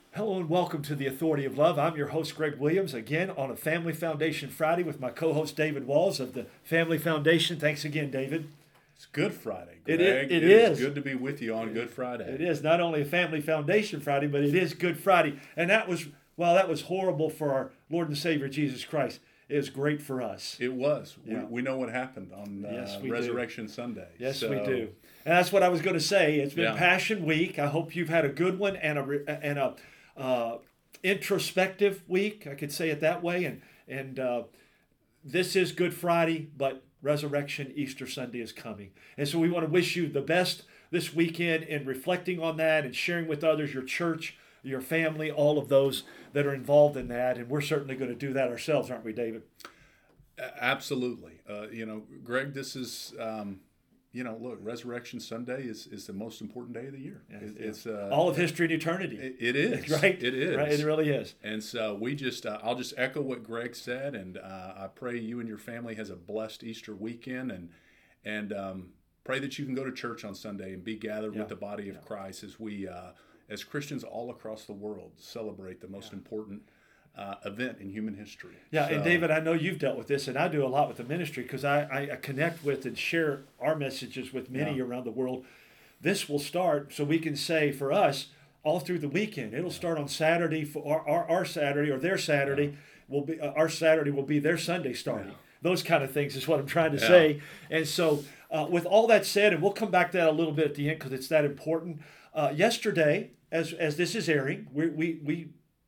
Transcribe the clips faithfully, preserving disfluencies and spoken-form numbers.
Hello and welcome to the Authority of Love. I'm your host, Greg Williams, again on a Family Foundation Friday with my co host, David Walls of the Family Foundation. Thanks again, David. It's Good Friday, It Greg. is. It It is. is good to be with you on Good Friday. It is not only a Family Foundation Friday, but it is Good Friday. And that was, well, that was horrible for our Lord and Savior Jesus Christ. It was great for us. It was. Yeah. We, we know what happened on uh, Yes, we do. Resurrection Sunday. Yes, So, we do. And that's what I was going to say. It's been Yeah. Passion Week. I hope you've had a good one and a re- and a uh, introspective week. I could say it that way. And and uh, this is Good Friday, but Resurrection Easter Sunday is coming. And so we want to wish you the best this weekend in reflecting on that and sharing with others, your church, your family, all of those that are involved in that. And we're certainly going to do that ourselves, aren't we, David? a- Absolutely. Uh, you know, Greg, this is, um, you know, look, Resurrection Sunday is, is the most important day of the year. It- it's uh, All of history and eternity. it, it is. Right? It is. Right? It really is. And so we just, uh, I'll just echo what Greg said, and uh, I pray you and your family has a blessed Easter weekend, and and um, pray that you can go to church on Sunday and be gathered Yeah. with the body of Christ as we, uh, as Christians all across the world, celebrate the most important uh, event in human history. Yeah, and So- David, I know you've dealt with this, and I do a lot with the ministry because I, I, I connect with and share our messages with many Yeah. around the world. This will start so we can say for us all through the weekend. It'll start on Saturday for our, our, our Saturday or their Saturday will be uh, our Saturday will be their Sunday starting. Yeah. Those kind of things is what I'm trying to Yeah. say. And so, uh, with all that said, and we'll come back to that a little bit at the end because it's that important. Uh, yesterday, as as this is airing, we we we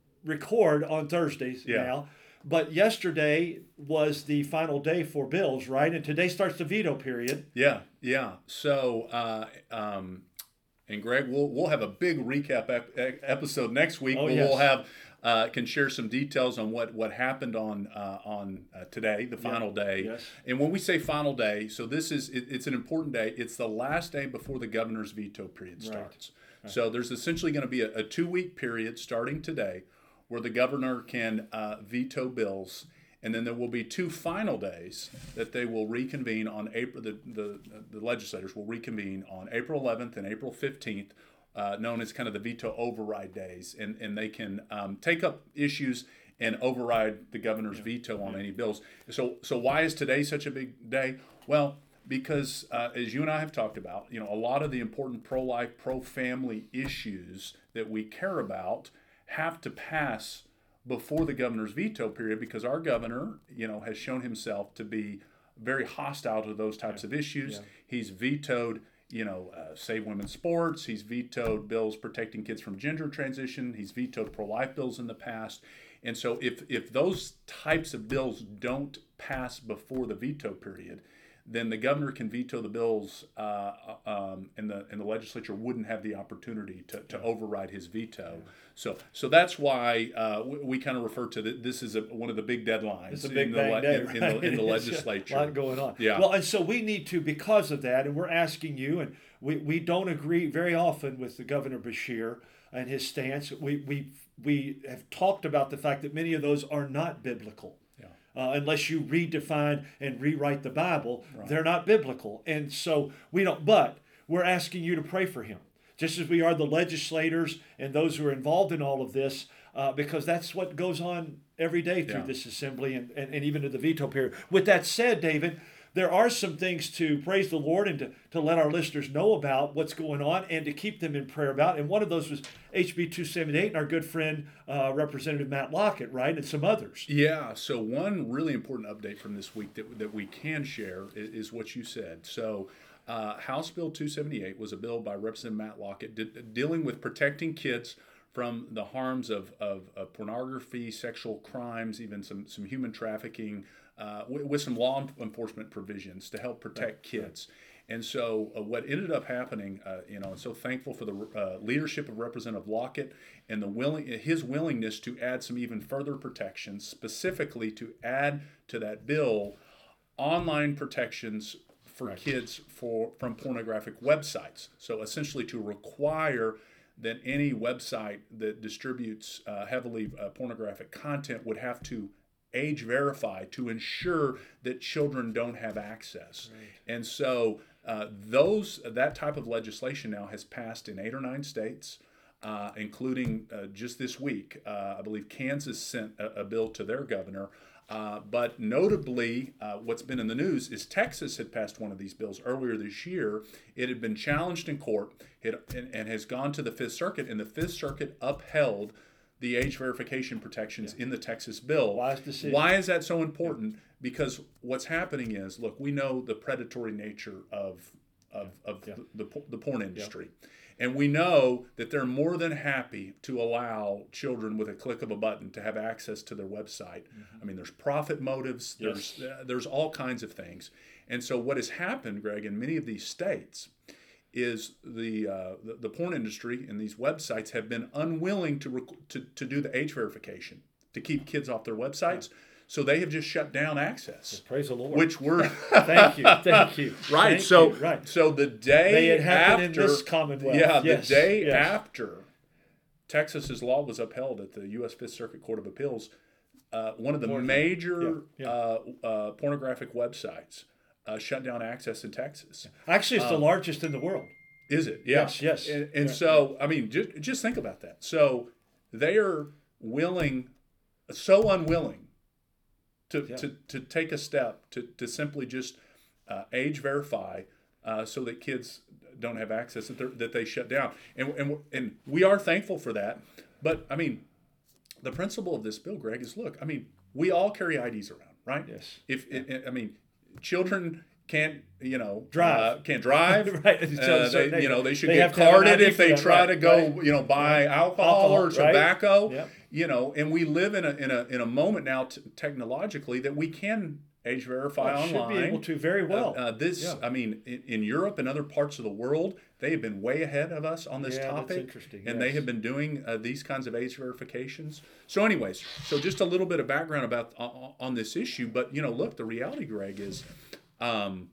record on Thursdays Yeah. now. But yesterday was the final day for bills, right? And today starts the veto period. Yeah, yeah. So, uh, um, and Greg, we'll we'll have a big recap ep- ep- episode next week. Oh, where yes. We'll have uh, can share some details on what what happened on uh, on uh, today, the final day. Yes. And when we say final day, so this is it, it's an important day. It's the last day before the governor's veto period starts. So there's essentially going to be a, a two week period starting today, where the governor can uh, veto bills. And then there will be two final days that they will reconvene on April. The, the, the legislators will reconvene on April eleventh and April fifteenth, uh, known as kind of the veto override days, and and they can um, take up issues and override the governor's veto on any bills. So so why is today such a big day? Well, because uh, as you and I have talked about, you know, a lot of the important pro-life, pro-family issues that we care about have to pass before the governor's veto period, because our governor, you know, has shown himself to be very hostile to those types of issues. Yeah. He's vetoed, you know, uh, Save Women's Sports. He's vetoed bills protecting kids from gender transition. He's vetoed pro-life bills in the past. And so if if those types of bills don't pass before the veto period, then the governor can veto the bills, uh, um, and the and the legislature wouldn't have the opportunity to, to override his veto. So so that's why uh, we, we kind of refer to the, this as a, one of the big deadlines It's a big in, the, bang le- day, in, in the in the right? legislature. A lot going on. Yeah. Well, and so we need to, because of that, and we're asking you, and we, we don't agree very often with the Governor Bashir and his stance. We we we have talked about the fact that many of those are not biblical. Uh, unless you redefine and rewrite the Bible, they're not biblical. And so we don't, but we're asking you to pray for him, just as we are the legislators and those who are involved in all of this, uh, because that's what goes on every day through Yeah. this assembly and, and, and even to the veto period. With that said, David, there are some things to praise the Lord and to, to let our listeners know about what's going on and to keep them in prayer about. And one of those was H B two seventy-eight and our good friend, uh, Representative Matt Lockett, right, and some others. Yeah, so one really important update from this week that, that we can share is, is what you said. So uh, House Bill two seventy-eight was a bill by Representative Matt Lockett de- dealing with protecting kids from the harms of, of, of pornography, sexual crimes, even some, some human trafficking, uh, with, with some law enforcement provisions to help protect kids. And so uh, what ended up happening, uh, you know, and so thankful for the uh, leadership of Representative Lockett and the willing, his willingness to add some even further protections, specifically to add to that bill online protections for Right. kids for from pornographic websites. So essentially to require that any website that distributes uh, heavily uh, pornographic content would have to age verify to ensure that children don't have access. Right. And so uh, those that type of legislation now has passed in eight or nine states. uh, including uh, just this week, uh, I believe Kansas sent a, a bill to their governor. Uh, but notably, uh, what's been in the news is Texas had passed one of these bills earlier this year. It had been challenged in court it, and, and has gone to the Fifth Circuit, and the Fifth Circuit upheld the age verification protections yeah. in the Texas bill. Wise decision. Why is that so important? Yeah. Because what's happening is, look, we know the predatory nature of of, of yeah. the, the the porn industry. Yeah. And we know that they're more than happy to allow children with a click of a button to have access to their website. Mm-hmm. I mean, there's profit motives, yes. there's uh, there's all kinds of things. And so what has happened, Greg, in many of these states is the uh, the, the porn industry and these websites have been unwilling to, rec- to to do the age verification, to keep kids off their websites. Yeah. So they have just shut down access. Praise the Lord. Which we're thank you, thank you. Right. Thank so you. Right. So the day May it happen after in this Commonwealth. Yeah, yes. the day yes. after Texas's law was upheld at the U S Fifth Circuit Court of Appeals, uh, one of the Porn. major yeah. Yeah. Uh, uh, pornographic websites uh, shut down access in Texas. Actually, it's um, the largest in the world. Is it? Yeah. Yes. Yes. And, and yeah. so, I mean, just just think about that. So they are willing, so unwilling. To, yeah. to to take a step to, to simply just uh, age verify uh, so that kids don't have access, that, that they shut down. And, and, and we are thankful for that. But, I mean, the principle of this bill, Greg, is, look, I mean, we all carry I Ds around, right? Yes. If yeah. it, I mean, children can't, you know, drive. Uh, can't drive. right. Uh, they, they, you know, they should they get carded if they that. try right. to go, right. you know, buy right. alcohol, alcohol or tobacco. Right. Yep. You know, and we live in a in a in a moment now t- technologically that we can age verify well, online. Should be able to very well. Uh, uh, this, yeah. I mean, in, in Europe and other parts of the world, they have been way ahead of us on this yeah, topic, that's interesting. and yes. they have been doing uh, these kinds of age verifications. So, anyways, so just a little bit of background about uh, on this issue. But you know, look, the reality, Greg, is um,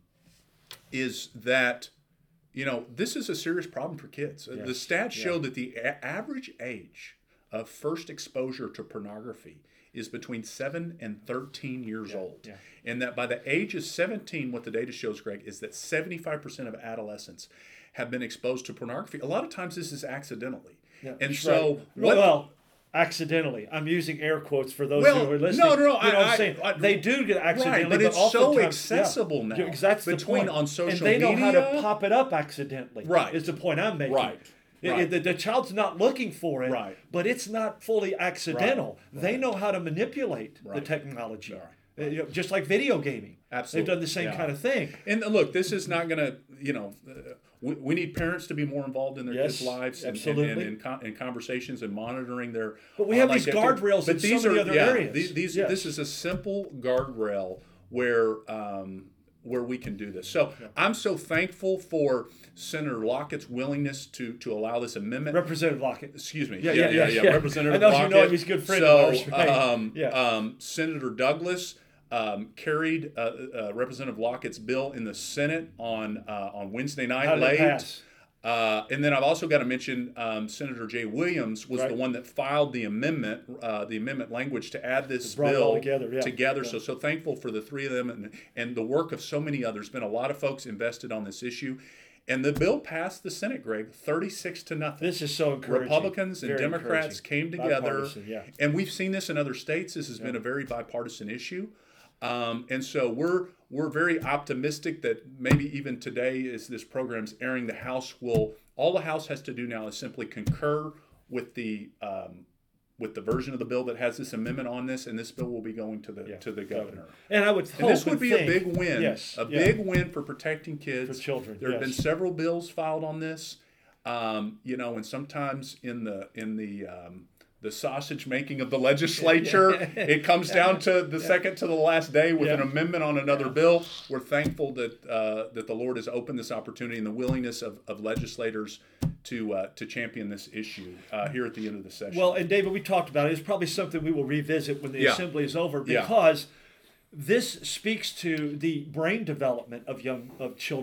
is that. You know, this is a serious problem for kids. Yes. The stats show yeah. that the a- average age of first exposure to pornography is between seven and thirteen years yeah. old. Yeah. And that by the age of seventeen, what the data shows, Greg, is that seventy-five percent of adolescents have been exposed to pornography. A lot of times this is accidentally. Yeah. And so... Right. What, well, accidentally. I'm using air quotes for those well, who are listening. No, no, no. You know I, what I'm saying? I, they do get accidentally, right, but it's but so oftentimes, accessible yeah, now. That's between the point. on social and they know media. how to pop it up accidentally. Right. Is the point I'm making. Right. It, right. it, the, the child's not looking for it, right. but it's not fully accidental. Right. They right. know how to manipulate right. the technology. Right. Uh, you know, just like video gaming. Absolutely. They've done the same yeah. kind of thing. And look, this is not going to, you know, uh, we, we need parents to be more involved in their yes, kids' lives and, absolutely. and, and, in, con- in conversations and monitoring their. But we have uh, these like guardrails but in these so many are, other yeah, areas. These, these yes. This is a simple guardrail where um, where we can do this. So yeah. I'm so thankful for Senator Lockett's willingness to to allow this amendment. Representative Lockett. Excuse me. Yeah, yeah, yeah. yeah, yeah. Representative I know Lockett. you know him. He's a good friend so, of ours. Right? Um, yeah. um, Senator Douglas um, carried uh, uh, Representative Lockett's bill in the Senate on uh, on Wednesday night How did late. it pass? Uh, and then I've also got to mention um, Senator Jay Williams was right. the one that filed the amendment, uh, the amendment language to add this brought bill it all together. Yeah. together. Yeah. So so thankful for the three of them and and the work of so many others. Been a lot of folks invested on this issue. And the bill passed the Senate, Greg, thirty-six to nothing. This is so encouraging. Republicans and very Democrats came together. Yeah. And we've seen this in other states. This has yeah. been a very bipartisan issue. Um, and so we're we're very optimistic that maybe even today, as this program's airing, the House will, all the House has to do now is simply concur with the um, with the version of the bill that has this amendment on this, and this bill will be going to the yeah, to the governor. governor. And I would hope and this would and be think, a big win, yes, a yeah. big win for protecting kids, for children. There yes. have been several bills filed on this, um, you know, and sometimes in the in the um, the sausage making of the legislature, it comes down to the yeah. second to the last day with yeah. an amendment on another yeah. bill. We're thankful that uh, that the Lord has opened this opportunity and the willingness of, of legislators to uh, to champion this issue uh, here at the end of the session. Well, and David, we talked about it. It's probably something we will revisit when the yeah. assembly is over because yeah. this speaks to the brain development of young of children.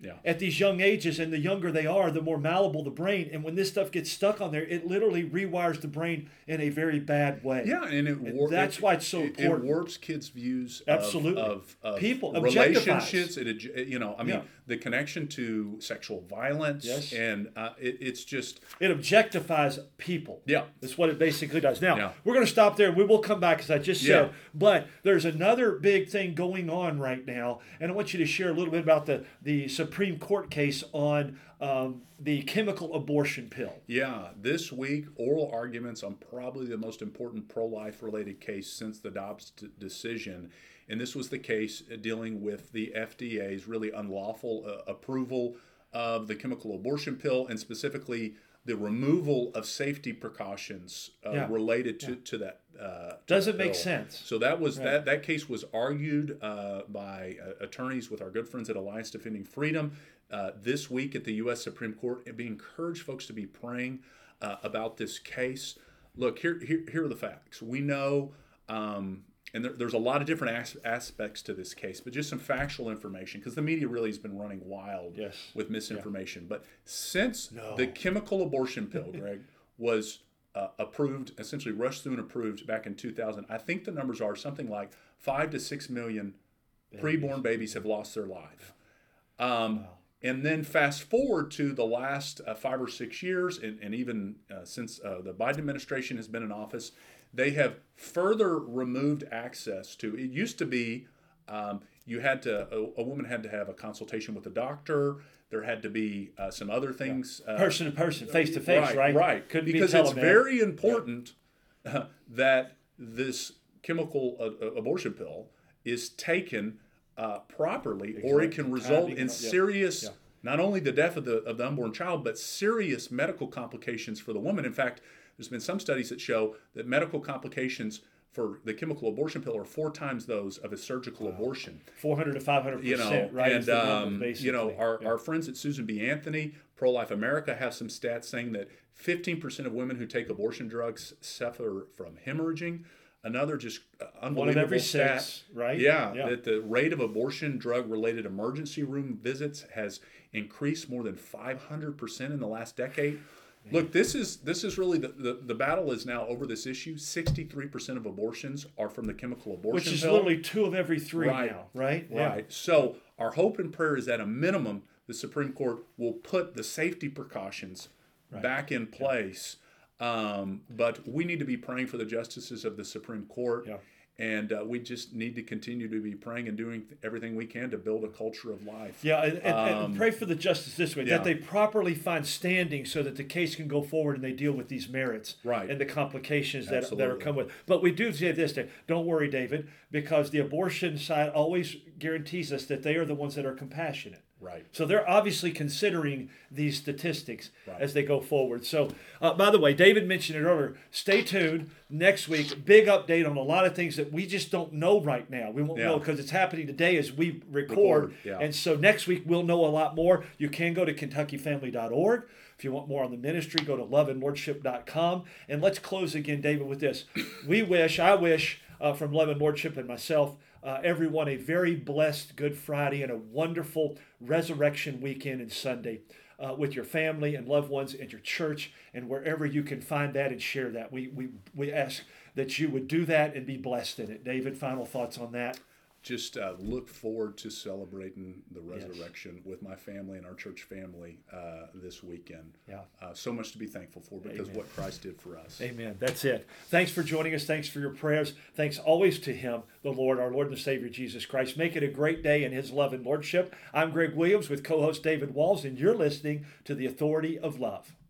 Yeah. at these young ages, and the younger they are, the more malleable the brain. And when this stuff gets stuck on there, it literally rewires the brain in a very bad way. Yeah, and it war- and that's it, why it's so it, important. It warps kids' views Absolutely. of, of, of people, relationships. It, you know, I mean, yeah. the connection to sexual violence, yes. and uh, it, it's just it objectifies people. Yeah, that's what it basically does. Now yeah. we're going to stop there. We will come back, as I just said. Yeah. But there's another big thing going on right now, and I want you to share a little bit about the the Supreme Court case on um, the chemical abortion pill. Yeah, this week, oral arguments on probably the most important pro-life related case since the Dobbs d- decision. And this was the case dealing with the F D A's really unlawful uh, approval of the chemical abortion pill, and specifically the removal of safety precautions uh, yeah. related to, yeah. to that. Uh, Doesn't pill. make sense. So that was right. that. That case was argued uh, by uh, attorneys with our good friends at Alliance Defending Freedom uh, this week at the U S Supreme Court. And we encourage folks to be praying uh, about this case. Look, here, here, here are the facts. We know. Um, And there, there's a lot of different as, aspects to this case, but just some factual information, because the media really has been running wild yes. with misinformation. Yeah. But since no. the chemical abortion pill, Greg, was uh, approved, essentially rushed through and approved back in two thousand, I think the numbers are something like five to six million babies. preborn babies have lost their life. Um, wow. And then fast forward to the last uh, five or six years, and, and even uh, since uh, the Biden administration has been in office, they have further removed access to, it used to be um, you had to, a, a woman had to have a consultation with a doctor. There had to be uh, some other things. Yeah. Person to person, face to face, right? Right, right. Couldn't because be it's very important yeah. uh, that this chemical uh, abortion pill is taken uh, properly, exactly. or it can result in yeah. serious, yeah. not only the death of the, of the unborn child, but serious medical complications for the woman. In fact, there's been some studies that show that medical complications for the chemical abortion pill are four times those of a surgical wow. abortion. four hundred to five hundred percent, you know, right? And, um, you know, our, yeah. our friends at Susan B. Anthony, Pro-Life America, have some stats saying that fifteen percent of women who take abortion drugs suffer from hemorrhaging. Another just unbelievable One of every stat, six, right? Yeah, yeah, that the rate of abortion drug-related emergency room visits has increased more than five hundred percent in the last decade. Look, this is this is really the, the, the battle is now over this issue. sixty-three percent of abortions are from the chemical abortion Which is pill. literally two of every three right. now, right? Right. Yeah. So our hope and prayer is at a minimum the Supreme Court will put the safety precautions right. back in place. Yeah. Um, but we need to be praying for the justices of the Supreme Court. Yeah. And uh, we just need to continue to be praying and doing everything we can to build a culture of life. Yeah, and, and, um, and pray for the justice this way, yeah. that they properly find standing so that the case can go forward and they deal with these merits right. and the complications that, Absolutely. that are come with. But we do say this, don't worry, David, because the abortion side always guarantees us that they are the ones that are compassionate. Right. So they're obviously considering these statistics right. as they go forward. So, uh, by the way, David mentioned it earlier. Stay tuned next week. Big update on a lot of things that we just don't know right now. We won't yeah. know because it's happening today as we record. record yeah. And so next week we'll know a lot more. You can go to kentucky family dot org. If you want more on the ministry, go to love and lordship dot com. And let's close again, David, with this. We wish, I wish, uh, from Love and Lordship and myself, Uh, everyone a very blessed Good Friday and a wonderful resurrection weekend and Sunday uh, with your family and loved ones and your church and wherever you can find that and share that. We, we, we ask that you would do that and be blessed in it. David, final thoughts on that? Just uh, look forward to celebrating the resurrection yes. with my family and our church family uh, this weekend. Yeah, uh, so much to be thankful for because Amen. what Christ did for us. Amen. That's it. Thanks for joining us. Thanks for your prayers. Thanks always to Him, the Lord, our Lord and Savior, Jesus Christ. Make it a great day in His love and Lordship. I'm Greg Williams with co-host David Walls, and you're listening to The Authority of Love.